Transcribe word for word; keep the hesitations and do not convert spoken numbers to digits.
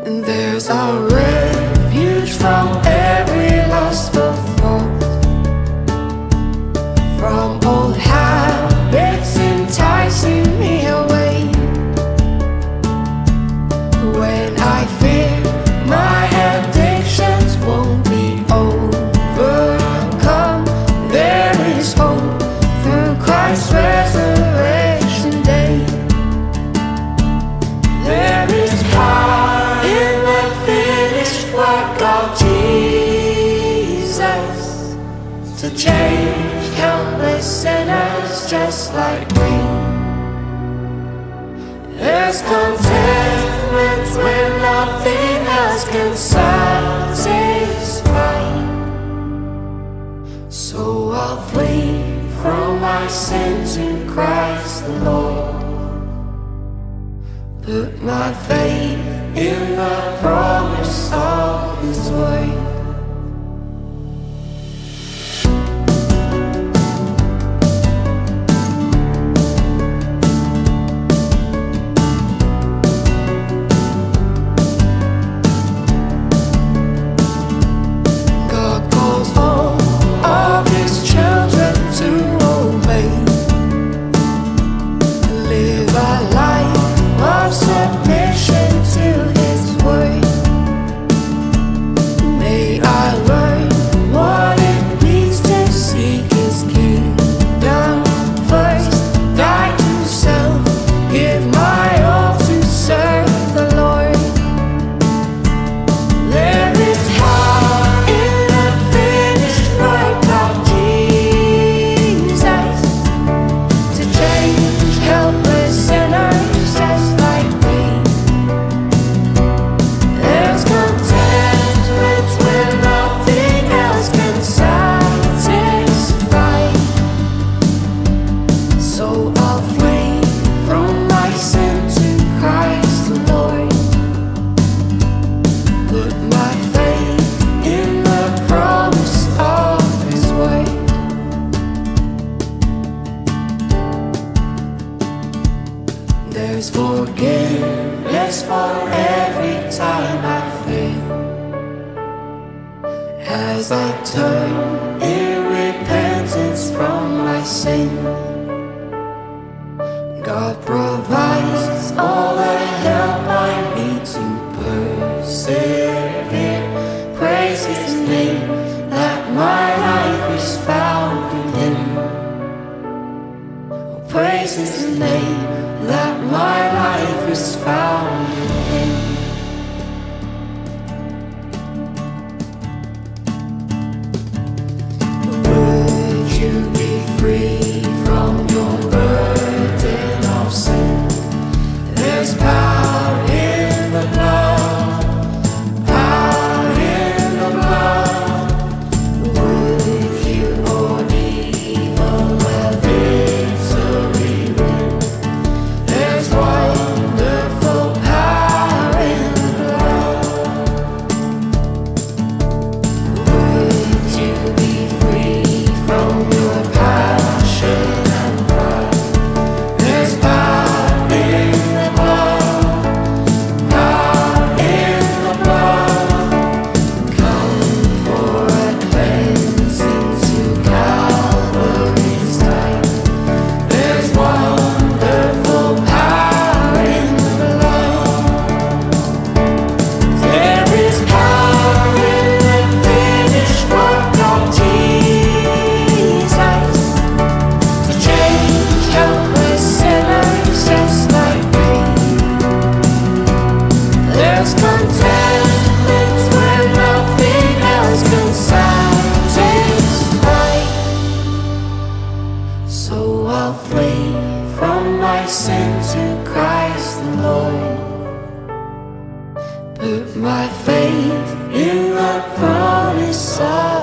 And there's a refuge from every lustful thought, from old habits enticing me away. When I fear my addictions won't be overcome, there is hope through Christ's resurrection day. There is power in the finished work of Jesus to change helpless sinners just like me. There's contentment when nothing else can satisfy. So I'll flee from my sin to Christ the Lord, put my faith in the promise of His word. There's forgiveness for every time I fail, as I turn in repentance from my sin. God provides all the help I need to persevere. Praise His name, that my life is found in Him. Praise His name, that my life is found in Him. Would you be free from your burden of sin? There's power in the blood, power in the blood. Would you or evil have victory win? There's wonderful power in the blood. Would you be free from your passion and pride? There's power in the blood, power in the blood. Come for a cleansing to Calvary's side. There's wonderful power in the blood. There is power in the finished work of Jesus to change helpless sinners just like me. There's contentment when nothing else can satisfy. So I'll flee from my sin to Christ the Lord, put my faith in the promise of